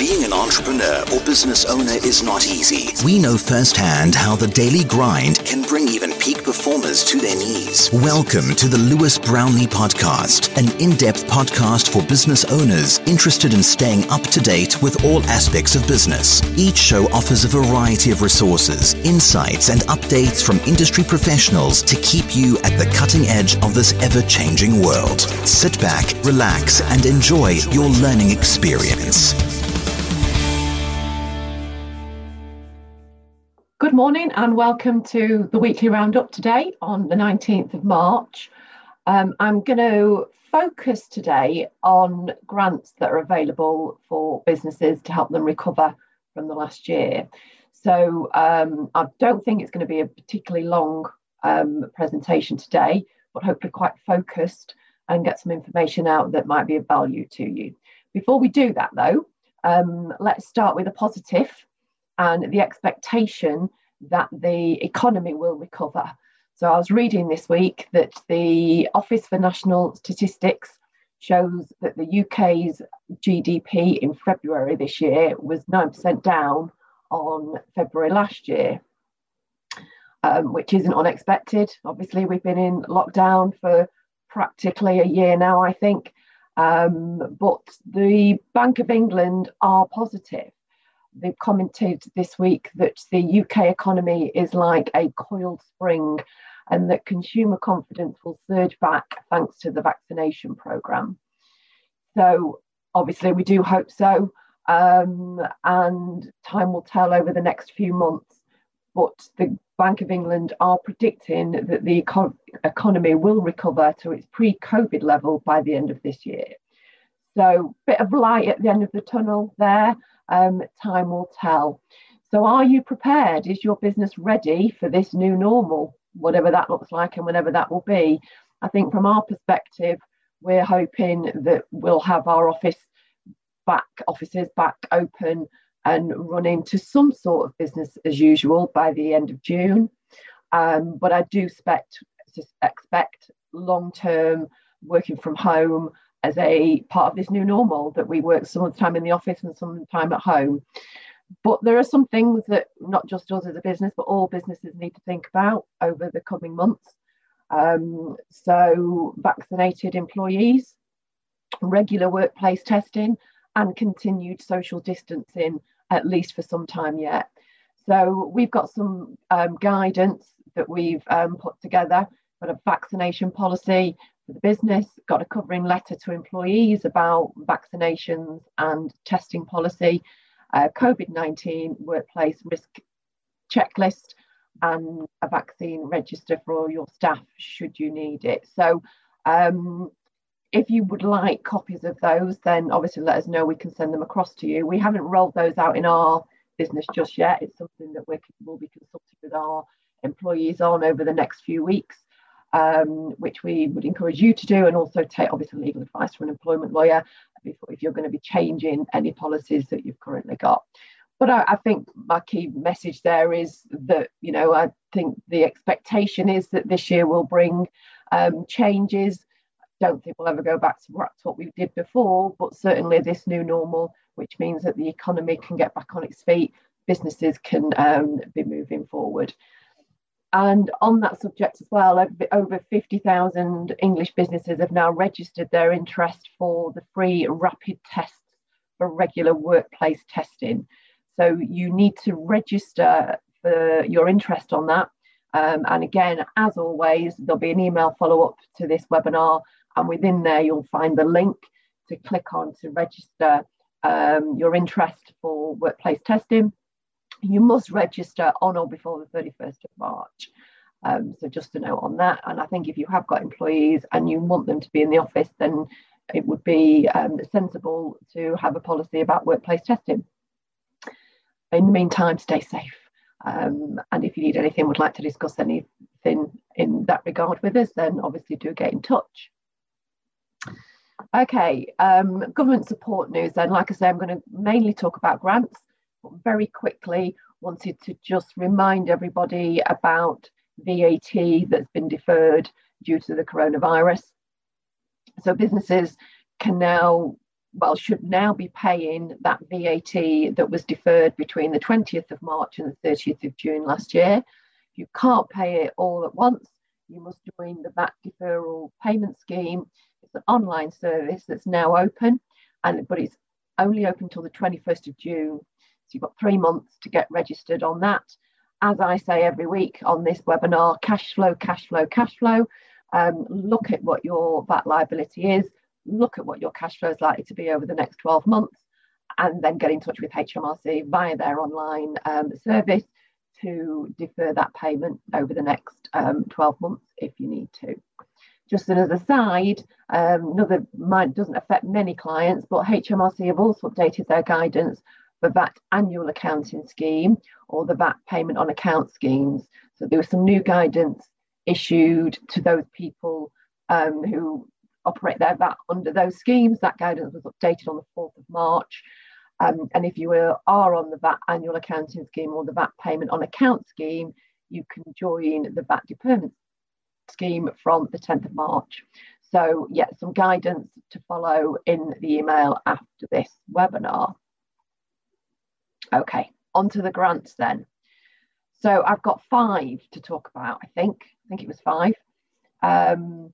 Being an entrepreneur or business owner is not easy. We know firsthand how the daily grind can bring even peak performers to their knees. Welcome to the Lewis Brownlee Podcast, an in-depth podcast for business owners interested in staying up to date with all aspects of business. Each show offers a variety of resources, insights, and updates from industry professionals to keep you at the cutting edge of this ever-changing world. Sit back, relax, and enjoy your learning experience. Good morning and welcome to the weekly roundup today on the 19th of March. I'm going to focus today on grants that are available for businesses to help them recover from the last year. So I don't think it's going to be a particularly long presentation today, but hopefully quite focused and get some information out that might be of value to you. Before we do that though, let's start with a positive and the expectation that the economy will recover. So I was reading this week that the Office for National Statistics shows that the UK's GDP in February this year was 9% down on February last year, which isn't unexpected. Obviously, we've been in lockdown for practically a year now, I think. But the Bank of England are positive. They've commented this week that the UK economy is like a coiled spring and that consumer confidence will surge back thanks to the vaccination programme. So obviously we do hope so, and time will tell over the next few months. But the Bank of England are predicting that the economy will recover to its pre-COVID level by the end of this year. So bit of light at the end of the tunnel there. Time will tell. So are you prepared? Is your business ready for this new normal, whatever that looks like and whenever that will be? I think from our perspective, we're hoping that we'll have our offices back open and running to some sort of business as usual by the end of June. But I do expect long-term working from home as a part of this new normal, that we work some of the time in the office and some of the time at home. But there are some things that not just us as a business, but all businesses need to think about over the coming months. So vaccinated employees, regular workplace testing, and continued social distancing, at least for some time yet. So we've got some guidance that we've put together, got a vaccination policy for the business, got a covering letter to employees about vaccinations and testing policy, COVID-19 workplace risk checklist, and a vaccine register for all your staff should you need it. So if you would like copies of those, then obviously let us know, we can send them across to you. We haven't rolled those out in our business just yet. It's something that we'll be consulting with our employees on over the next few weeks, which we would encourage you to do, and also take obviously legal advice from an employment lawyer if you're going to be changing any policies that you've currently got. But I think my key message there is that, I think the expectation is that this year will bring changes. Don't think we'll ever go back to what we did before, but certainly this new normal, which means that the economy can get back on its feet, businesses can be moving forward. And on that subject as well, over 50,000 English businesses have now registered their interest for the free rapid tests for regular workplace testing. So you need to register for your interest on that. And again, as always, there'll be an email follow-up to this webinar, and within there you'll find the link to click on to register your interest for workplace testing. You must register on or before the 31st of March. So just a note on that. And I think if you have got employees and you want them to be in the office, then it would be sensible to have a policy about workplace testing. In the meantime, stay safe. And if you need anything, would like to discuss anything in that regard with us, then obviously do get in touch. Okay, government support news then. Like I say, I'm going to mainly talk about grants, but very quickly wanted to just remind everybody about VAT that's been deferred due to the coronavirus. So businesses can now should now be paying that VAT that was deferred between the 20th of March and the 30th of June last year. If you can't pay it all at once, you must join the VAT deferral payment scheme. It's an online service that's now open, but it's only open until the 21st of June. So you've got 3 months to get registered on that. As I say every week on this webinar, cash flow, cash flow, cash flow. Look at what your VAT liability is, look at what your cash flow is likely to be over the next 12 months, and then get in touch with HMRC via their online service to defer that payment over the next 12 months if you need to. Just as an aside, doesn't affect many clients, but HMRC have also updated their guidance for VAT annual accounting scheme or the VAT payment on account schemes. So there was some new guidance issued to those people who operate their VAT under those schemes. That guidance was updated on the 4th of March. And if you are on the VAT annual accounting scheme or the VAT payment on account scheme, you can join the VAT deferment scheme from the 10th of March. So yeah, some guidance to follow in the email after this webinar. Okay, on to the grants then. So I've got 5 to talk about, I think it was 5. And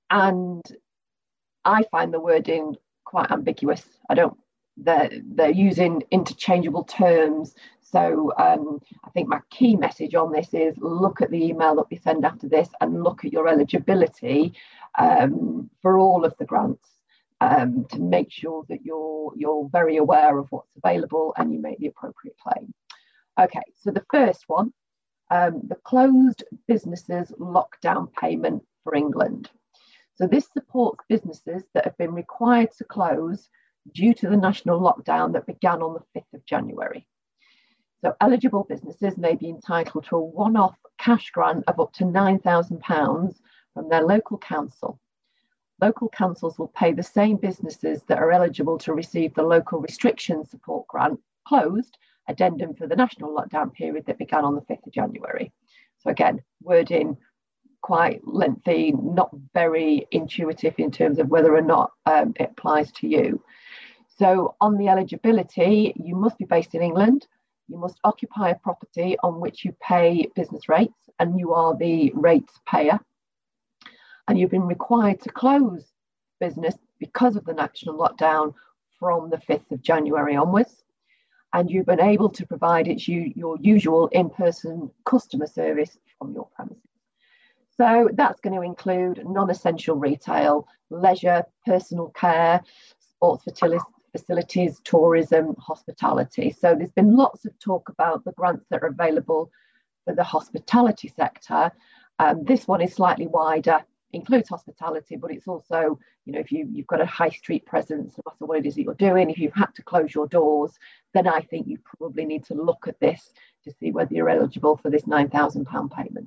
I find the wording quite ambiguous. They're using interchangeable terms. So I think my key message on this is look at the email that we send after this and look at your eligibility for all of the grants to make sure that you're very aware of what's available and you make the appropriate claim. Okay, so the first one, the closed businesses lockdown payment for England. So this supports businesses that have been required to close due to the national lockdown that began on the 5th of January. So eligible businesses may be entitled to a one-off cash grant of up to £9,000 from their local council. Local councils will pay the same businesses that are eligible to receive the local restriction support grant closed addendum for the national lockdown period that began on the 5th of January. So again, wording quite lengthy, not very intuitive in terms of whether or not it applies to you. So on the eligibility, you must be based in England, you must occupy a property on which you pay business rates and you are the rates payer, and you've been required to close business because of the national lockdown from the 5th of January onwards, and you've been able to provide your usual in-person customer service from your premises. So that's going to include non-essential retail, leisure, personal care, sports facilities, tourism, hospitality. So there's been lots of talk about the grants that are available for the hospitality sector. This one is slightly wider, includes hospitality, but it's also, if you've got a high street presence, no matter what it is that you're doing, if you've had to close your doors, then I think you probably need to look at this to see whether you're eligible for this £9,000 payment.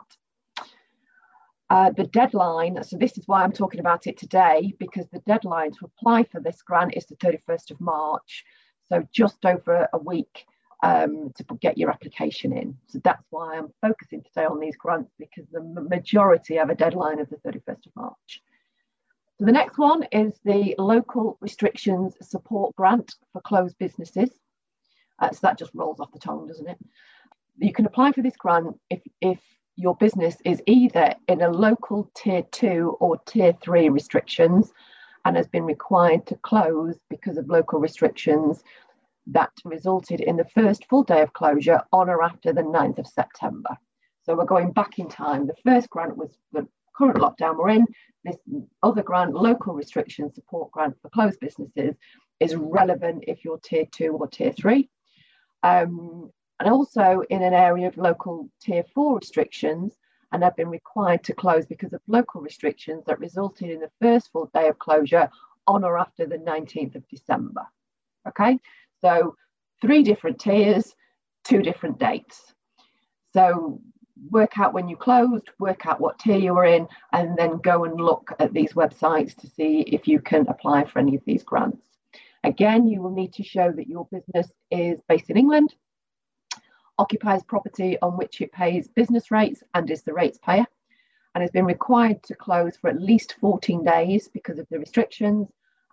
The deadline, so this is why I'm talking about it today, because the deadline to apply for this grant is the 31st of March. So just over a week to get your application in. So that's why I'm focusing today on these grants, because the majority have a deadline of the 31st of March. So the next one is the Local Restrictions Support Grant for Closed Businesses. So that just rolls off the tongue, doesn't it? You can apply for this grant if your business is either in a local tier 2 or tier 3 restrictions and has been required to close because of local restrictions that resulted in the first full day of closure on or after the 9th of September. So we're going back in time. The first grant was the current lockdown we're in. This other grant, Local Restriction Support Grant for Closed Businesses, is relevant if you're tier 2 or tier 3. And also in an area of local tier 4 restrictions and have been required to close because of local restrictions that resulted in the first full day of closure on or after the 19th of December. Okay, so 3 different tiers, 2 different dates. So work out when you closed, work out what tier you were in, and then go and look at these websites to see if you can apply for any of these grants. Again, you will need to show that your business is based in England, occupies property on which it pays business rates and is the rates payer, and has been required to close for at least 14 days because of the restrictions,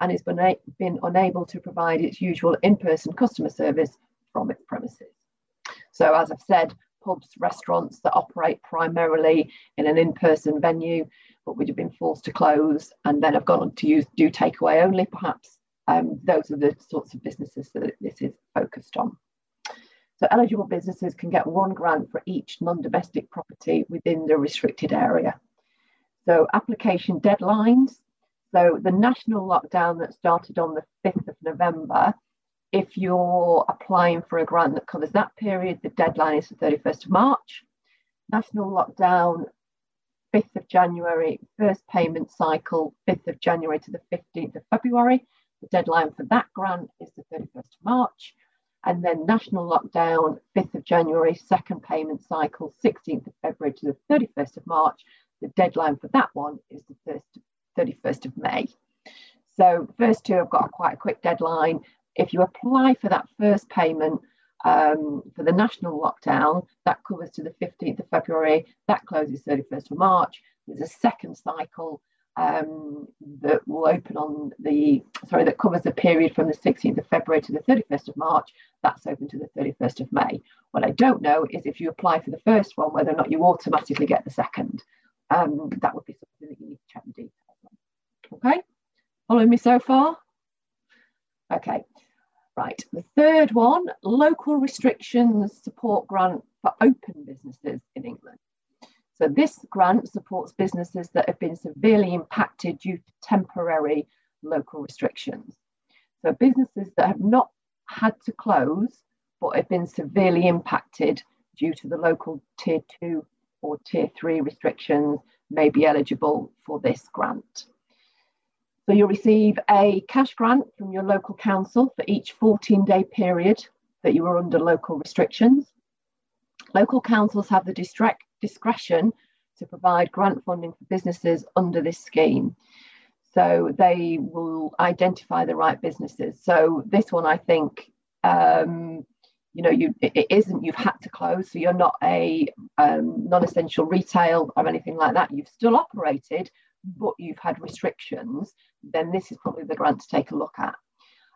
and has been unable to provide its usual in-person customer service from its premises. So as I've said, pubs, restaurants that operate primarily in an in-person venue, but would have been forced to close and then have gone on to do takeaway only, perhaps. Those are the sorts of businesses that this is focused on. So eligible businesses can get one grant for each non-domestic property within the restricted area. So application deadlines. So the national lockdown that started on the 5th of November, if you're applying for a grant that covers that period, the deadline is the 31st of March. National lockdown, 5th of January, first payment cycle, 5th of January to the 15th of February. The deadline for that grant is the 31st of March. And then national lockdown, 5th of January, second payment cycle, 16th of February to the 31st of March. The deadline for that one is the 31st of May. So the first two have got quite a quick deadline. If you apply for that first payment for the national lockdown, that covers to the 15th of February, that closes 31st of March. There's a second cycle that will open on that covers the period from the 16th of February to the 31st of March. That's open to the 31st of May. What I don't know is if you apply for the first one, whether or not you automatically get the second. That would be something that you need to check the details on. Okay, following me so far? Okay, right. The third one, local restrictions support grant for open businesses in England. So this grant supports businesses that have been severely impacted due to temporary local restrictions. So businesses that have not had to close, but have been severely impacted due to the local tier 2 or tier 3 restrictions may be eligible for this grant. So you'll receive a cash grant from your local council for each 14-day period that you are under local restrictions. Local councils have the discretion to provide grant funding for businesses under this scheme. So they will identify the right businesses. So this one, I think, it isn't you've had to close, so you're not a non-essential retail or anything like that. You've still operated, but you've had restrictions. Then this is probably the grant to take a look at.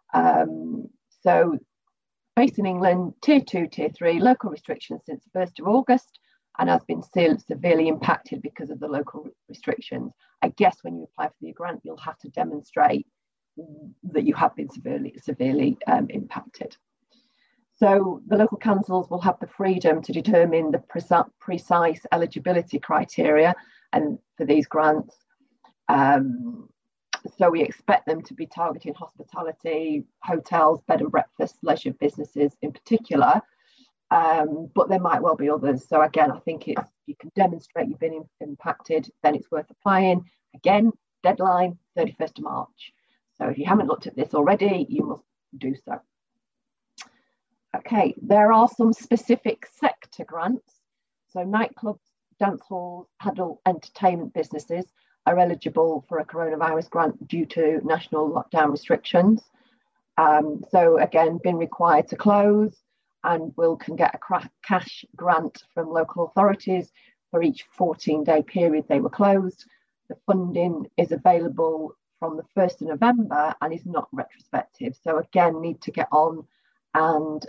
So based in England, tier 2, tier 3, local restrictions since the 1st of August, and has been severely impacted because of the local restrictions. I guess when you apply for the grant, you'll have to demonstrate that you have been severely impacted. So the local councils will have the freedom to determine the precise eligibility criteria and for these grants. So we expect them to be targeting hospitality, hotels, bed and breakfast, leisure businesses in particular, but there might well be others. So again, I think if you can demonstrate you've been impacted, then it's worth applying. Again, deadline 31st of March. So if you haven't looked at this already, you must do so. Okay, there are some specific sector grants. So nightclubs, dance halls, adult entertainment businesses are eligible for a coronavirus grant due to national lockdown restrictions. So again, been required to close and can get a cash grant from local authorities for each 14-day period they were closed. The funding is available from the 1st of November and is not retrospective. So again, need to get on and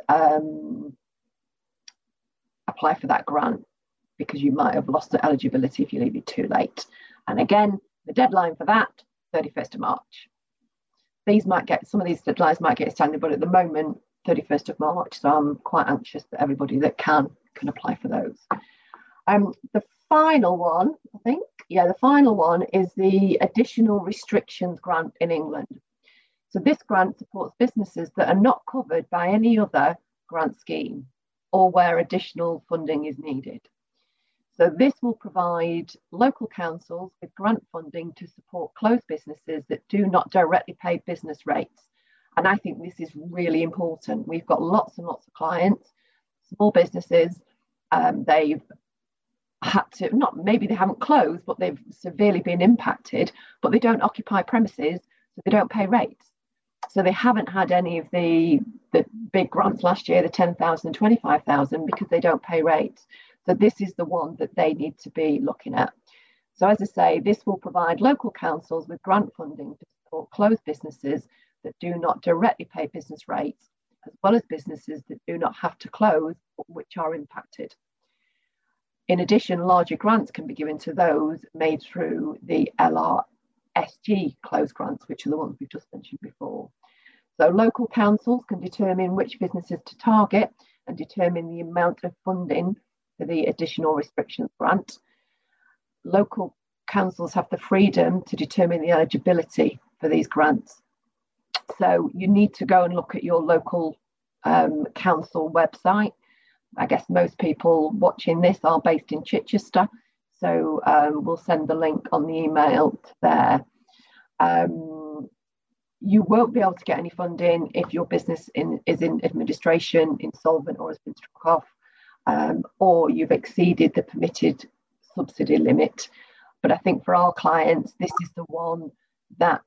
apply for that grant because you might have lost the eligibility if you leave it too late. And again, the deadline for that, 31st of March. Some of these deadlines might get extended, but at the moment, 31st of March. So I'm quite anxious that everybody that can apply for those. The final one, the final one is the additional restrictions grant in England. So this grant supports businesses that are not covered by any other grant scheme or where additional funding is needed. So this will provide local councils with grant funding to support closed businesses that do not directly pay business rates. And I think this is really important. We've got lots and lots of clients, small businesses, they've had to, maybe they haven't closed, but they've severely been impacted, but they don't occupy premises, so they don't pay rates. So they haven't had any of the big grants last year, the 10,000 and 25,000, because they don't pay rates. So this is the one that they need to be looking at. So as I say, this will provide local councils with grant funding to support closed businesses that do not directly pay business rates, as well as businesses that do not have to close, but which are impacted. In addition, larger grants can be given to those made through the LRSG closed grants, which are the ones we've just mentioned before. So local councils can determine which businesses to target and determine the amount of funding for the additional restrictions grant. Local councils have the freedom to determine the eligibility for these grants. So you need to go and look at your local council website. I guess most people watching this are based in Chichester, so we'll send the link on the email to there. You won't be able to get any funding if your business is in administration, insolvent, or has been struck off, or you've exceeded the permitted subsidy limit. But I think for our clients, this is the one that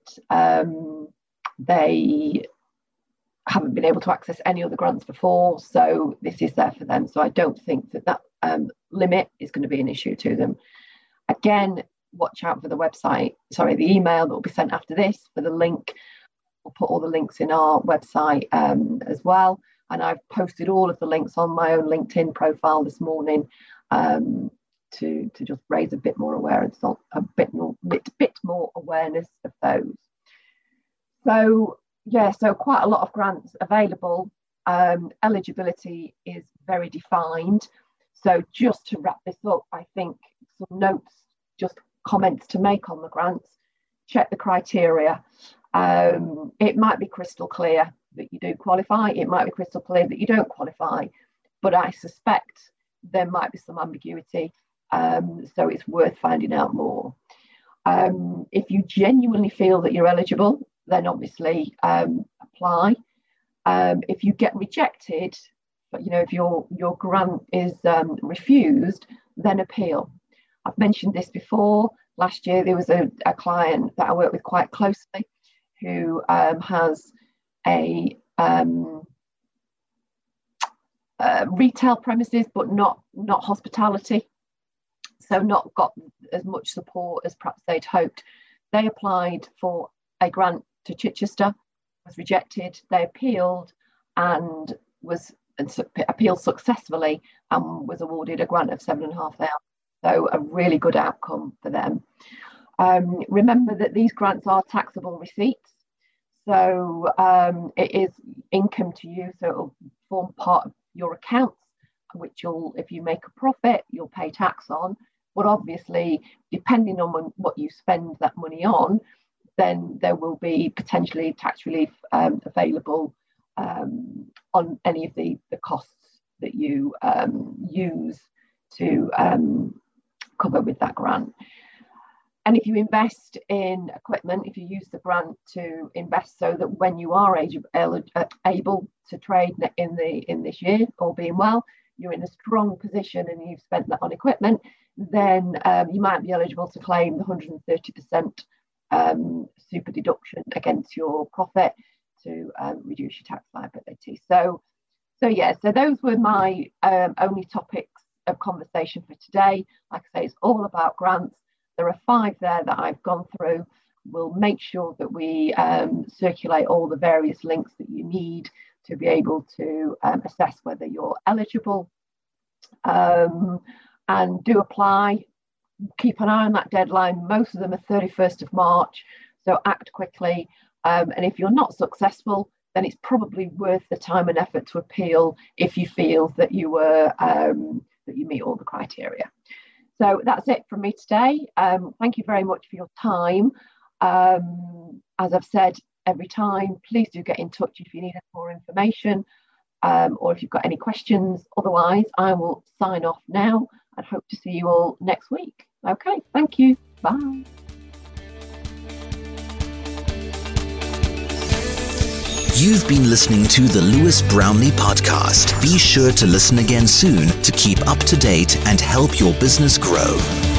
they haven't been able to access any other grants before, so this is there for them. So I don't think that limit is going to be an issue to them. Again, watch out for the email that will be sent after this for the link. We'll put all the links in our website as well. And I've posted all of the links on my own LinkedIn profile this morning to just raise a bit more awareness, a bit more awareness of those. So yeah, so quite a lot of grants available. Eligibility is very defined. So just to wrap this up, I think some notes, just comments to make on the grants. Check the criteria. It might be crystal clear that you do qualify. It might be crystal clear that you don't qualify. But I suspect there might be some ambiguity. So it's worth finding out more. If you genuinely feel that you're eligible, then obviously apply. If you get rejected, but if your grant is refused, then appeal. I've mentioned this before. Last year there was a client that I work with quite closely who has a retail premises, but not hospitality, so not got as much support as perhaps they'd hoped. They applied for a grant to Chichester, was rejected. They appealed and appealed successfully and was awarded a grant of £7,500. So a really good outcome for them. Remember that these grants are taxable receipts, so it is income to you, so it'll form part of your accounts, which if you make a profit, you'll pay tax on. But obviously, depending on what you spend that money on, then there will be potentially tax relief available on any of the costs that you use to cover with that grant. And if you invest in equipment, if you use the grant to invest so that when you are able to trade in this year, all being well, you're in a strong position and you've spent that on equipment, then you might be eligible to claim the 130% super deduction against your profit to reduce your tax liability. So those were my only topics of conversation for today. Like I say, it's all about grants. There are 5 there that I've gone through. We'll make sure that we circulate all the various links that you need to be able to assess whether you're eligible, and do apply. Keep an eye on that deadline. Most of them are 31st of March, so act quickly. And if you're not successful, then it's probably worth the time and effort to appeal if you feel that you meet all the criteria. So that's it from me today. Thank you very much for your time. As I've said every time, please do get in touch if you need more information, or if you've got any questions. Otherwise, I will sign off now and hope to see you all next week. Okay, thank you. Bye. You've been listening to the Lewis Brownlee podcast. Be sure to listen again soon to keep up to date and help your business grow.